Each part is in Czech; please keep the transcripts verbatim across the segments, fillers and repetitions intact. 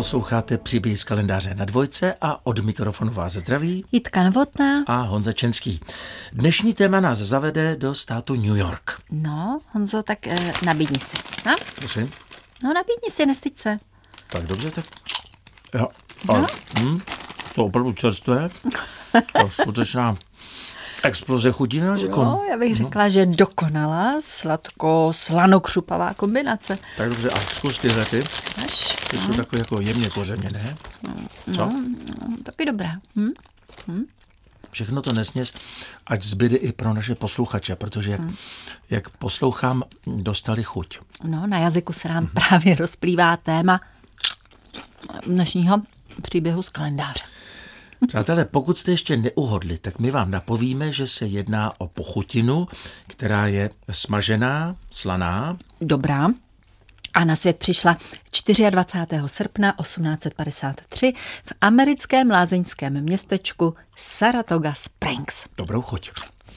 Posloucháte Příběhy z kalendáře na Dvojce a od mikrofonu vás zdraví Jitka Novotná a Honza Čenský. Dnešní téma nás zavede do státu New York. No, Honzo, tak e, nabídni si. No? Prosím? No, nabídni si, nestyď se. Tak dobře, tak... Jo, ale, no? hm, to opravdu čerstvé. To skutečná exploze chutí na jazyku. No, já bych řekla, no. že dokonalá sladko-slanokřupavá kombinace. Tak dobře, a zkus tyhle ty. Až, Ty no. jsou takové jako jemně kořeněné. Co? No, no, taky dobré. Hm? Hm? Všechno to nesměs, ať zbyde i pro naše posluchače, protože jak, hmm. jak poslouchám, dostali chuť. No, na jazyku se nám hmm. právě rozplývá téma dnešního příběhu z kalendáře. Přátelé, pokud jste ještě neuhodli, tak my vám napovíme, že se jedná o pochutinu, která je smažená, slaná. Dobrá. A na svět přišla dvacátého čtvrtého srpna osmnáct padesát tři v americkém lázeňském městečku Saratoga Springs. Dobrou chuť.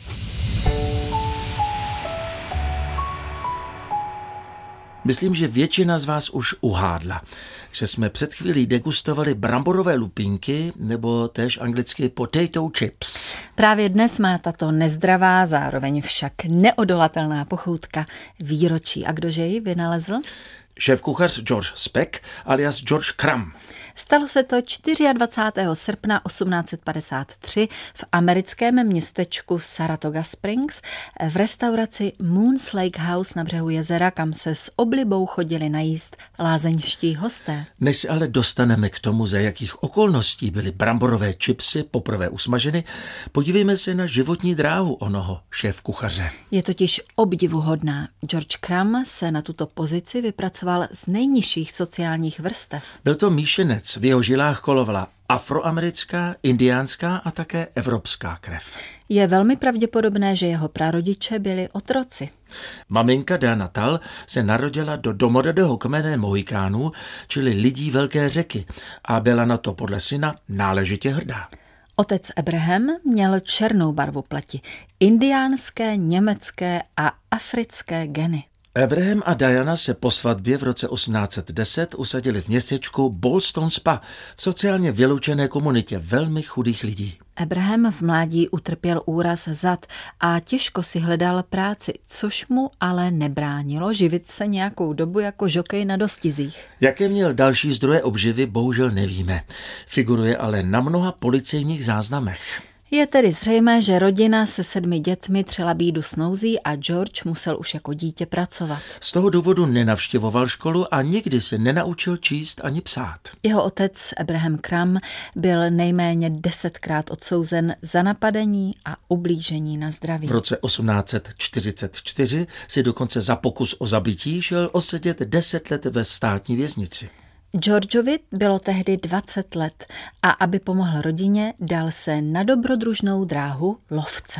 Myslím, že většina z vás už uhádla, že jsme před chvílí degustovali bramborové lupínky, nebo též anglicky potato chips. Právě dnes má tato nezdravá, zároveň však neodolatelná pochoutka výročí. A kdože ji vynalezl? Šéfkuchař George Speck alias George Crumb. Stalo se to dvacátého čtvrtého srpna osmnáct padesát tři v americkém městečku Saratoga Springs v restauraci Moon's Lake House na břehu jezera, kam se s oblibou chodili najíst lázeňští hosté. Než se ale dostaneme k tomu, za jakých okolností byly bramborové chipsy poprvé usmaženy, podívejme se na životní dráhu onoho šéfkuchaře. Je totiž obdivuhodná. George Crumb se na tuto pozici vypracoval z nejnižších sociálních vrstev. Byl to míšenec, v jeho žilách kolovala afroamerická, indiánská a také evropská krev. Je velmi pravděpodobné, že jeho prarodiče byli otroci. Maminka Dana Tal se narodila do domorodého kmene Mohikánů, čili lidí Velké řeky, a byla na to podle syna náležitě hrdá. Otec Abraham měl černou barvu pleti, indiánské, německé a africké geny. Abraham a Diana se po svatbě v roce osmnáct deset usadili v městečku Ballston Spa v sociálně vyloučené komunitě velmi chudých lidí. Abraham v mládí utrpěl úraz zad a těžko si hledal práci, což mu ale nebránilo živit se nějakou dobu jako žokej na dostizích. Jaké měl další zdroje obživy, bohužel nevíme. Figuruje ale na mnoha policejních záznamech. Je tedy zřejmé, že rodina se sedmi dětmi třela bídu s nouzí a George musel už jako dítě pracovat. Z toho důvodu nenavštěvoval školu a nikdy se nenaučil číst ani psát. Jeho otec Abraham Crumb byl nejméně desetkrát odsouzen za napadení a ublížení na zdraví. V roce osmnáct čtyřicet čtyři si dokonce za pokus o zabití šel osedět deset let ve státní věznici. Georgeovi bylo tehdy dvacet let a aby pomohl rodině, dal se na dobrodružnou dráhu lovce.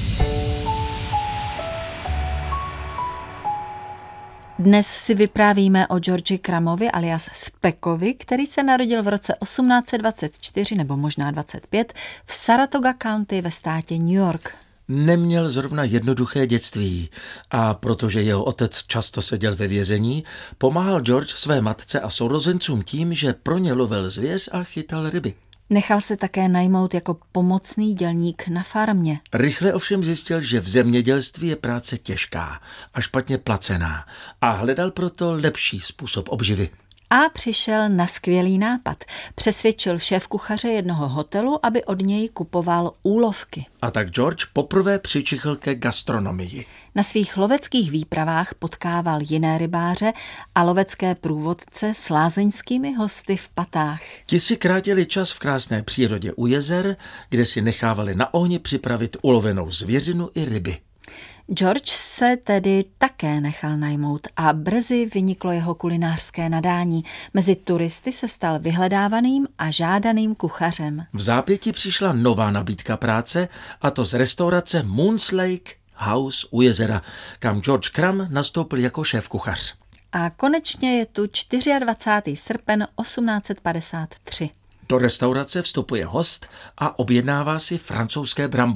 Dnes si vyprávíme o Georgi Crumbovi alias Speckovi, který se narodil v roce osmnáct dvacet čtyři nebo možná dvacet pět v Saratoga County ve státě New York. Neměl zrovna jednoduché dětství a protože jeho otec často seděl ve vězení, pomáhal George své matce a sourozencům tím, že pro ně lovil zvěř a chytal ryby. Nechal se také najmout jako pomocný dělník na farmě. Rychle ovšem zjistil, že v zemědělství je práce těžká a špatně placená a hledal proto lepší způsob obživy. A přišel na skvělý nápad. Přesvědčil šéfkuchaře jednoho hotelu, aby od něj kupoval úlovky. A tak George poprvé přičichl ke gastronomii. Na svých loveckých výpravách potkával jiné rybáře a lovecké průvodce s lázeňskými hosty v patách. Ti si krátili čas v krásné přírodě u jezer, kde si nechávali na ohni připravit ulovenou zvěřinu i ryby. George se tedy také nechal najmout a brzy vyniklo jeho kulinářské nadání. Mezi turisty se stal vyhledávaným a žádaným kuchařem. V zápětí přišla nová nabídka práce, a to z restaurace Moon's Lake House u jezera, kam George Crumb nastoupil jako šéfkuchař. A konečně je tu dvacátého čtvrtého srpen osmnáct padesát tři. Do restaurace vstupuje host a objednává si francouzské brambory.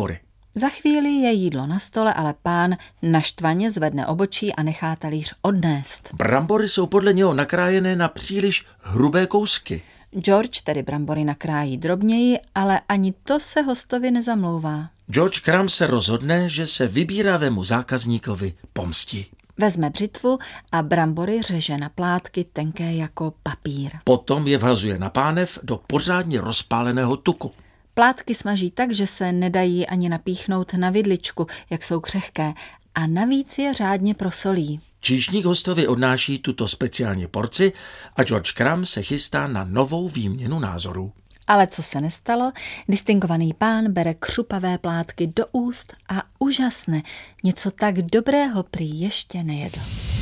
Za chvíli je jídlo na stole, ale pán naštvaně zvedne obočí a nechá talíř odnést. Brambory jsou podle něho nakrájené na příliš hrubé kousky. George tedy brambory nakrájí drobněji, ale ani to se hostovi nezamlouvá. George Crumb se rozhodne, že se vybíravému zákazníkovi pomstí. Vezme břitvu a brambory řeže na plátky tenké jako papír. Potom je vhazuje na pánev do pořádně rozpáleného tuku. Plátky smaží tak, že se nedají ani napíchnout na vidličku, jak jsou křehké, a navíc je řádně prosolí. Číšník hostovi odnáší tuto speciální porci a George Crumb se chystá na novou výměnu názorů. Ale co se nestalo, distingovaný pán bere křupavé plátky do úst a úžasne, něco tak dobrého prý ještě nejedl.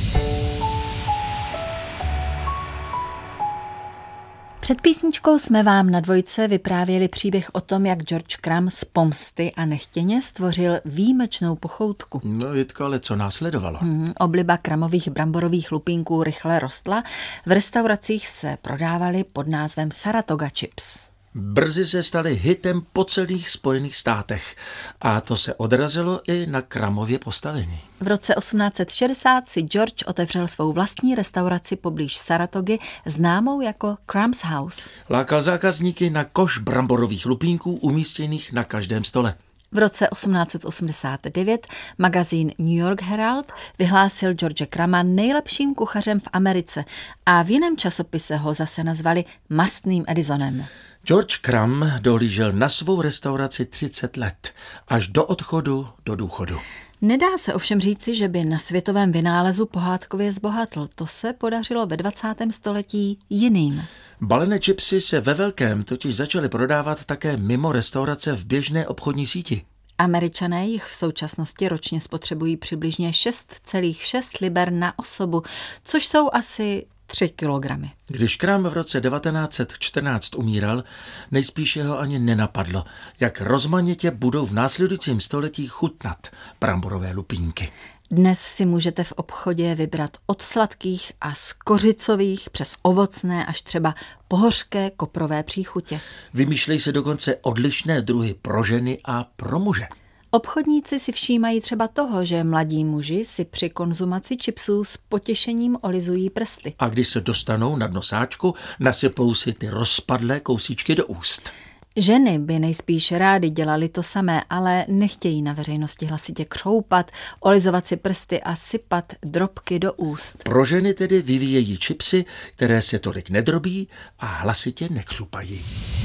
Před písničkou jsme vám na dvojce vyprávěli příběh o tom, jak George Crumb z pomsty a nechtěně stvořil výjimečnou pochoutku. No, Jitko, ale co následovalo? Hmm, obliba Crumbových bramborových lupínků rychle rostla, v restauracích se prodávaly pod názvem Saratoga Chips. Brzy se staly hitem po celých Spojených státech a to se odrazilo i na Crumbově postavení. V roce osmnáct set šedesát si George otevřel svou vlastní restauraci poblíž Saratogy, známou jako Crumb's House. Lákal zákazníky na koš bramborových lupínků umístěných na každém stole. V roce osmnáct set osmdesát devět magazín New York Herald vyhlásil George Crumba nejlepším kuchařem v Americe a v jiném časopise ho zase nazvali mastným Edisonem. George Crumb dohlížel na svou restauraci třicet let, až do odchodu do důchodu. Nedá se ovšem říci, že by na světovém vynálezu pohádkově zbohatl. To se podařilo ve dvacátém století jiným. Balené chipsy se ve velkém totiž začaly prodávat také mimo restaurace v běžné obchodní síti. Američané jich v současnosti ročně spotřebují přibližně šest celá šest liber na osobu, což jsou asi tři kilogramy. Když Crumb v roce devatenáct set čtrnáct umíral, nejspíše ho ani nenapadlo, jak rozmanitě budou v následujícím století chutnat bramborové lupínky. Dnes si můžete v obchodě vybrat od sladkých a skořicových přes ovocné až třeba pohořké koprové příchutě. Vymýšlejí se dokonce odlišné druhy pro ženy a pro muže. Obchodníci si všímají třeba toho, že mladí muži si při konzumaci chipsů s potěšením olizují prsty. A když se dostanou na nosáčku, nasypou si ty rozpadlé kousíčky do úst. Ženy by nejspíš rády dělali to samé, ale nechtějí na veřejnosti hlasitě křoupat, olizovat si prsty a sypat drobky do úst. Pro ženy tedy vyvíjejí chipsy, které se tolik nedrobí a hlasitě nekřupají.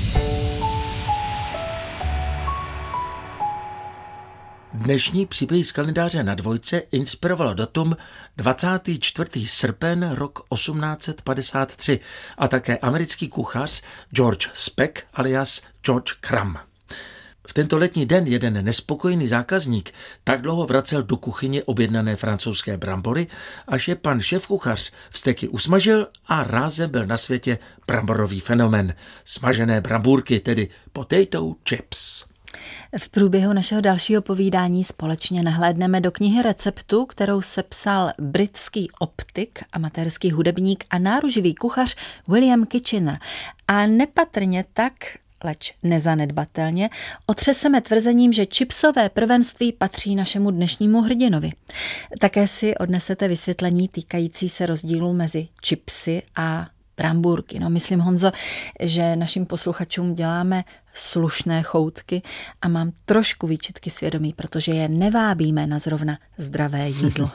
Dnešní příběh z kalendáře na dvojce inspirovalo datum dvacátého čtvrtého srpen rok osmnáct set padesát tři a také americký kuchař George Speck alias George Crumb. V tento letní den jeden nespokojený zákazník tak dlouho vracel do kuchyně objednané francouzské brambory, až je pan šéfkuchař vzteky usmažil a rázem byl na světě bramborový fenomén. Smažené brambůrky, tedy potato chips. V průběhu našeho dalšího povídání společně nahlédneme do knihy receptů, kterou sepsal britský optik, amatérský hudebník a náruživý kuchař William Kitchener. A nepatrně tak, leč nezanedbatelně, otřeseme tvrzením, že chipsové prvenství patří našemu dnešnímu hrdinovi. Také si odnesete vysvětlení týkající se rozdílu mezi chipsy a brambůrky. No, myslím, Honzo, že našim posluchačům děláme slušné choutky a mám trošku výčitky svědomí, protože je nevábíme na zrovna zdravé jídlo.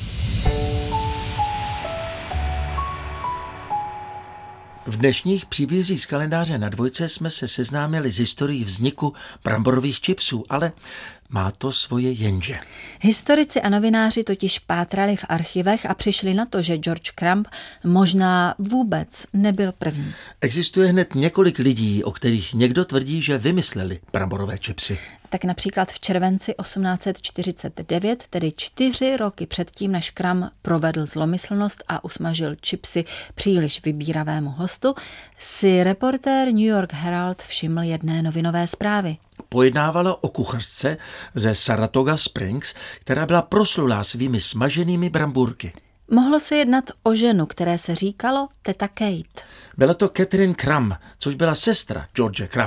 V dnešních příbězích z kalendáře na dvojce jsme se seznámili s historií vzniku bramborových chipsů, ale má to svoje jenže. Historici a novináři totiž pátrali v archivech a přišli na to, že George Crumb možná vůbec nebyl první. Existuje hned několik lidí, o kterých někdo tvrdí, že vymysleli bramborové chipsy. Tak například v červenci osmnáct set čtyřicet devět, tedy čtyři roky předtím, než Crumb provedl zlomyslnost a usmažil chipsy příliš vybíravému hostu, si reportér New York Herald všiml jedné novinové zprávy. Pojednávalo o kuchařce ze Saratoga Springs, která byla proslulá svými smaženými brambůrky. Mohlo se jednat o ženu, které se říkalo teta Kate. Byla to Catherine Crumb, což byla sestra George Crumba.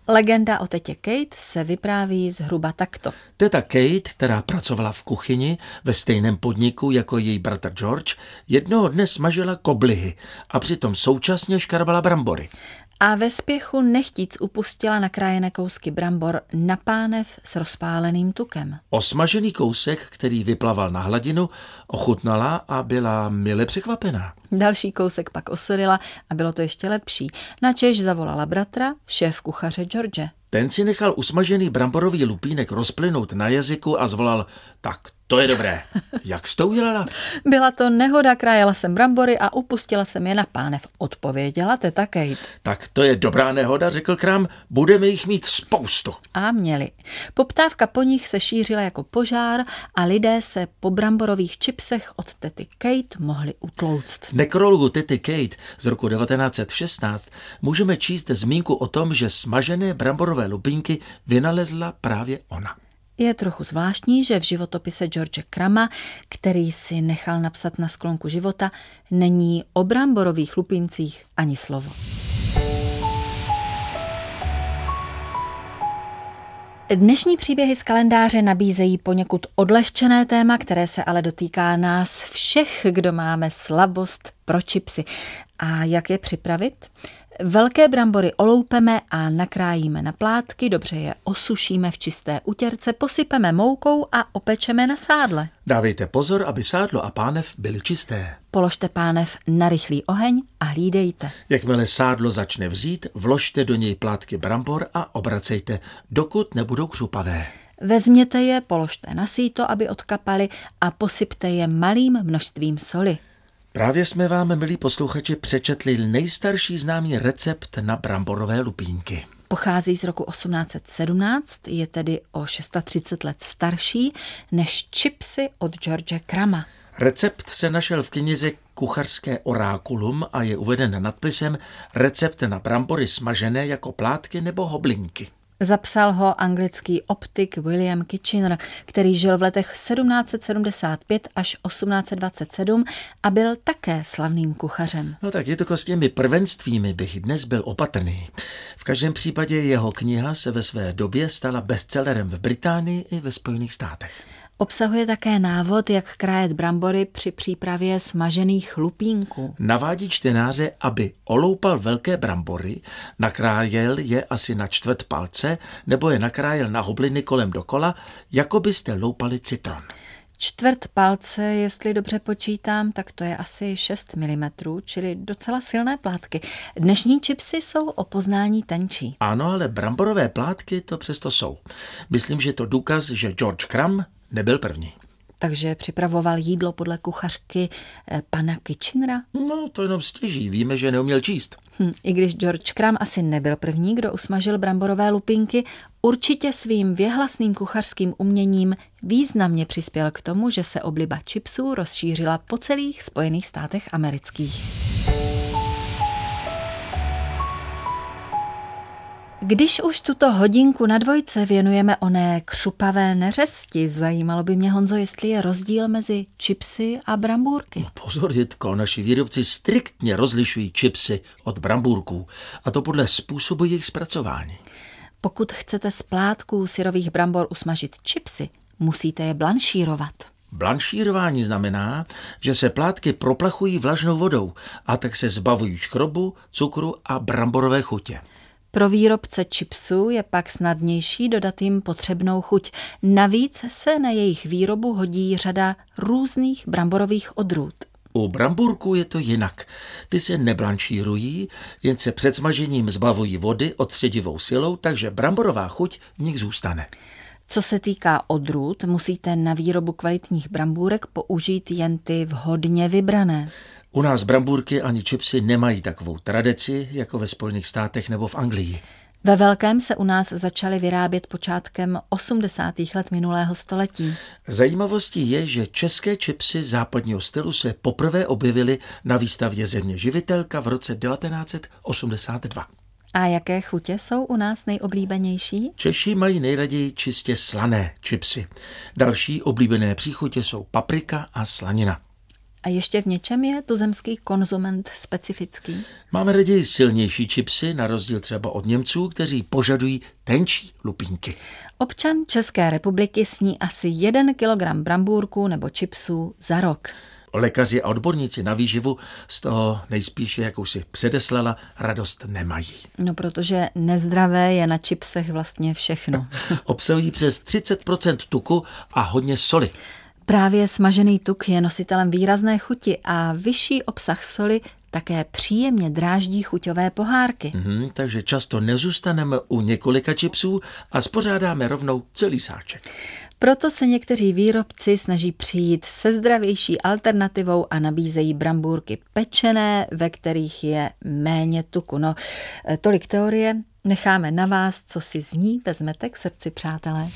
Legenda o tetě Kate se vypráví zhruba takto. Teta Kate, která pracovala v kuchyni ve stejném podniku jako její bratr George, jednoho dne smažila koblihy a přitom současně škrabala brambory. A ve spěchu nechtíc upustila nakrájené kousky brambor na pánev s rozpáleným tukem. Osmažený kousek, který vyplaval na hladinu, ochutnala a byla mile překvapená. Další kousek pak osolila a bylo to ještě lepší. Načež zavolala bratra, šéf kuchaře George. Ten si nechal usmažený bramborový lupínek rozplynout na jazyku a zvolal: tak to je dobré. Jak jsi to udělala? Byla to nehoda, krájela jsem brambory a upustila jsem je na pánev, odpověděla teta Kate. Tak to je dobrá nehoda, řekl Krám, budeme jich mít spoustu. A měli. Poptávka po nich se šířila jako požár a lidé se po bramborových čipsech od tety Kate mohli utlouct. V nekrologu tety Kate z roku devatenáct set šestnáct můžeme číst zmínku o tom, že smažené bramborové lupínky vynalezla právě ona. Je trochu zvláštní, že v životopise George Crama, který si nechal napsat na sklonku života, není o bramborových lupincích ani slovo. Dnešní příběhy z kalendáře nabízejí poněkud odlehčené téma, které se ale dotýká nás všech, kdo máme slabost pro čipsy. A jak je připravit? Velké brambory oloupeme a nakrájíme na plátky, dobře je osušíme v čisté utěrce, posypeme moukou a opečeme na sádle. Dávejte pozor, aby sádlo a pánev byly čisté. Položte pánev na rychlý oheň a hlídejte. Jakmile sádlo začne vzít, vložte do něj plátky brambor a obracejte, dokud nebudou křupavé. Vezměte je, položte na síto, aby odkapaly a posypte je malým množstvím soli. Právě jsme vám, milí posluchači, přečetli nejstarší známý recept na bramborové lupínky. Pochází z roku osmnáct set sedmnáct, je tedy o třicet šest let starší než čipsy od George Crama. Recept se našel v knize Kuchařské orákulum a je uveden nadpisem Recept na brambory smažené jako plátky nebo hoblinky. Zapsal ho anglický optik William Kitchener, který žil v letech sedmnáct set sedmdesát pět až osmnáct set dvacet sedm a byl také slavným kuchařem. No tak je to s těmi prvenstvími bych dnes byl opatrný. V každém případě jeho kniha se ve své době stala bestsellerem v Británii i ve Spojených státech. Obsahuje také návod, jak krájet brambory při přípravě smažených lupínků. Navádí čtenáře, aby oloupal velké brambory, nakrájel je asi na čtvrt palce nebo je nakrájel na hobliny kolem dokola, jako byste loupali citron. Čtvrt palce, jestli dobře počítám, tak to je asi šest milimetrů, čili docela silné plátky. Dnešní čipsy jsou o poznání tenčí. Ano, ale bramborové plátky to přesto jsou. Myslím, že to důkaz, že George Crumb nebyl první. Takže připravoval jídlo podle kuchařky eh, pana Kitchenera? No, to jenom stěží. Víme, že neuměl číst. Hm, I když George Crumb asi nebyl první, kdo usmažil bramborové lupinky, určitě svým věhlasným kuchařským uměním významně přispěl k tomu, že se obliba chipsů rozšířila po celých Spojených státech amerických. Když už tuto hodinku na dvojce věnujeme oné křupavé neřesti, zajímalo by mě, Honzo, jestli je rozdíl mezi chipsy a brambůrky. No pozor, Jitko, naši výrobci striktně rozlišují chipsy od brambůrků, a to podle způsobu jejich zpracování. Pokud chcete z plátků syrových brambor usmažit chipsy, musíte je blanšírovat. Blanšírování znamená, že se plátky proplachují vlažnou vodou a tak se zbavují škrobu, cukru a bramborové chutě. Pro výrobce chipsů je pak snadnější dodat jim potřebnou chuť. Navíc se na jejich výrobu hodí řada různých bramborových odrůd. U brambůrků je to jinak. Ty se neblanšírují, jen se před smažením zbavují vody odstředivou silou, takže bramborová chuť v nich zůstane. Co se týká odrůd, musíte na výrobu kvalitních brambůrek použít jen ty vhodně vybrané. U nás brambůrky ani chipsy nemají takovou tradici, jako ve Spojených státech nebo v Anglii. Ve velkém se u nás začaly vyrábět počátkem osmdesátých let minulého století. Zajímavostí je, že české chipsy západního stylu se poprvé objevily na výstavě Země živitelka v roce devatenáct set osmdesát dva. A jaké chutě jsou u nás nejoblíbenější? Češi mají nejraději čistě slané chipsy. Další oblíbené příchutě jsou paprika a slanina. A ještě v něčem je tuzemský konzument specifický? Máme raději silnější chipsy, na rozdíl třeba od Němců, kteří požadují tenčí lupínky. Občan České republiky sní asi jeden kilogram brambůrků nebo chipsů za rok. Lékaři a odborníci na výživu z toho nejspíše, jak už si předeslala, radost nemají. No, protože nezdravé je na chipsech vlastně všechno. Obsahují přes třicet procent tuku a hodně soli. Právě smažený tuk je nositelem výrazné chuti a vyšší obsah soli také příjemně dráždí chuťové pohárky. Mhm, takže často nezůstaneme u několika chipsů a spořádáme rovnou celý sáček. Proto se někteří výrobci snaží přijít se zdravější alternativou a nabízejí brambůrky pečené, ve kterých je méně tuku. No, tolik teorie, necháme na vás, co si z ní vezmete k srdci, přátelé.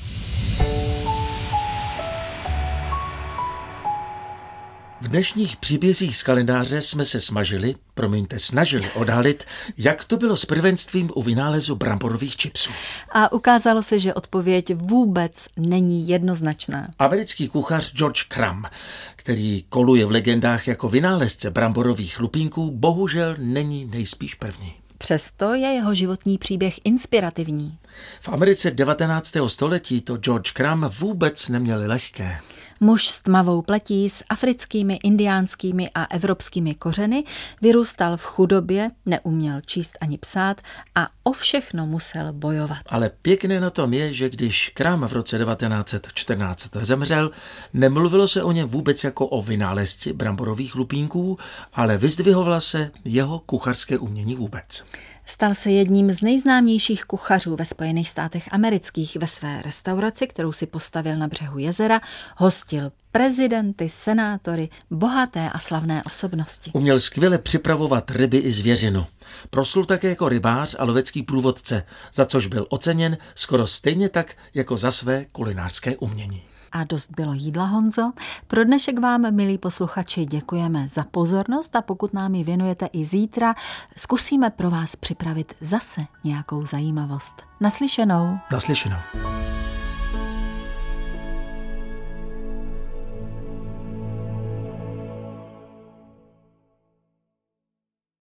V dnešních příbězích z kalendáře jsme se smažili, promiňte, snažili odhalit, jak to bylo s prvenstvím u vynálezu bramborových chipsů. A ukázalo se, že odpověď vůbec není jednoznačná. Americký kuchař George Crumb, který koluje v legendách jako vynálezce bramborových lupínků, bohužel není nejspíš první. Přesto je jeho životní příběh inspirativní. V Americe devatenáctého století to George Crumb vůbec neměl lehké. Muž s tmavou pletí, s africkými, indiánskými a evropskými kořeny, vyrůstal v chudobě, neuměl číst ani psát a o všechno musel bojovat. Ale pěkné na tom je, že když Crumb v roce devatenáct set čtrnáct zemřel, nemluvilo se o něm vůbec jako o vynálezci bramborových lupínků, ale vyzdvihovala se jeho kuchařské umění vůbec. Stal se jedním z nejznámějších kuchařů ve Spojených státech amerických. Ve své restauraci, kterou si postavil na břehu jezera, hostil prezidenty, senátory, bohaté a slavné osobnosti. Uměl skvěle připravovat ryby i zvěřinu. Proslul také jako rybář a lovecký průvodce, za což byl oceněn skoro stejně tak jako za své kulinářské umění. A dost bylo jídla, Honzo. Pro dnešek vám, milí posluchači, děkujeme za pozornost a pokud nám ji věnujete i zítra, zkusíme pro vás připravit zase nějakou zajímavost. Naslyšenou. Naslyšenou.